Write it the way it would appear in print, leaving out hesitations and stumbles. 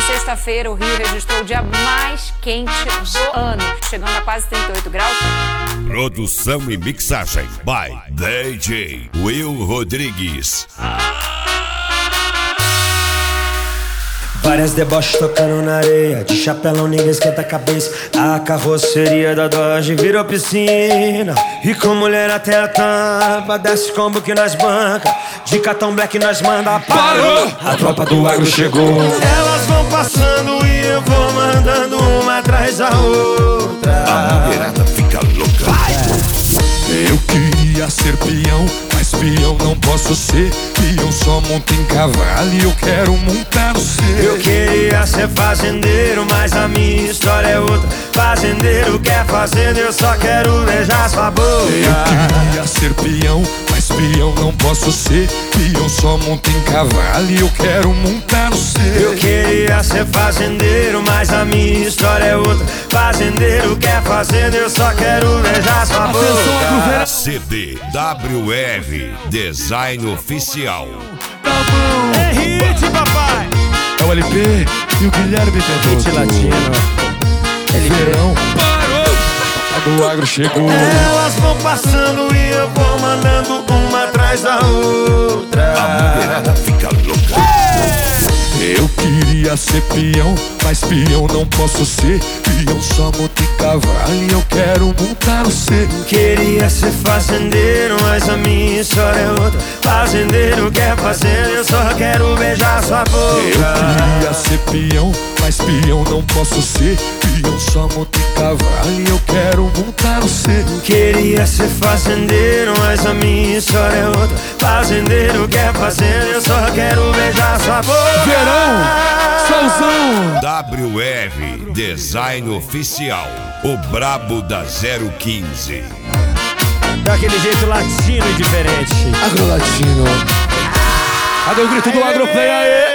sexta-feira, o Rio registrou o dia mais quente do ano, chegando a quase 38 graus. Produção e mixagem by DJ Will Rodrigues. Várias deboches tocando na areia, de chapelão ninguém esquenta a cabeça. A carroceria da Dodge virou piscina, e com mulher até a tampa, desce combo que nós banca, de cartão black nós manda. Parou! A tropa do agro chegou. Elas vão passando e eu vou mandando uma atrás da outra. A mulherada fica louca. Eu queria ser peão, mas peão não posso ser. Peão só monta em cavalo e eu quero montar no seu. Eu queria ser fazendeiro, mas a minha história é outra. Fazendeiro quer fazenda, eu só quero beijar sua boca. Eu queria ser peão, mas peão não posso ser. Peão só monta em cavalo e eu quero montar no seu. Eu queria ser fazendeiro, mas a minha história é outra. Fazendeiro quer fazenda, eu só quero beijar sua boca. CD WR Design Oficial. É hit, papai! É o LP e o Guilherme Hit Pedroso. latino. Verão parou, a do agro chegou. Elas vão passando e eu vou mandando uma atrás da outra. A mulherada fica louca. Eu queria ser peão, mas peão não posso ser. Peão só monta em cavalo e eu quero montar no seu. Queria ser fazendeiro, mas a minha história é outra. Fazendeiro quer fazenda, eu só quero beijar sua boca. Eu queria ser peão, mas peão não posso ser. Peão só monta em cavalo e eu quero montar no seu. Queria ser fazendeiro, mas a minha história é outra. Fazendeiro quer fazenda, eu só quero beijar sua boca. Verão, solzão. WR Design Oficial. O brabo da 015. Daquele jeito latino e diferente. Agro Latino. Cadê o grito do Agroplay aí?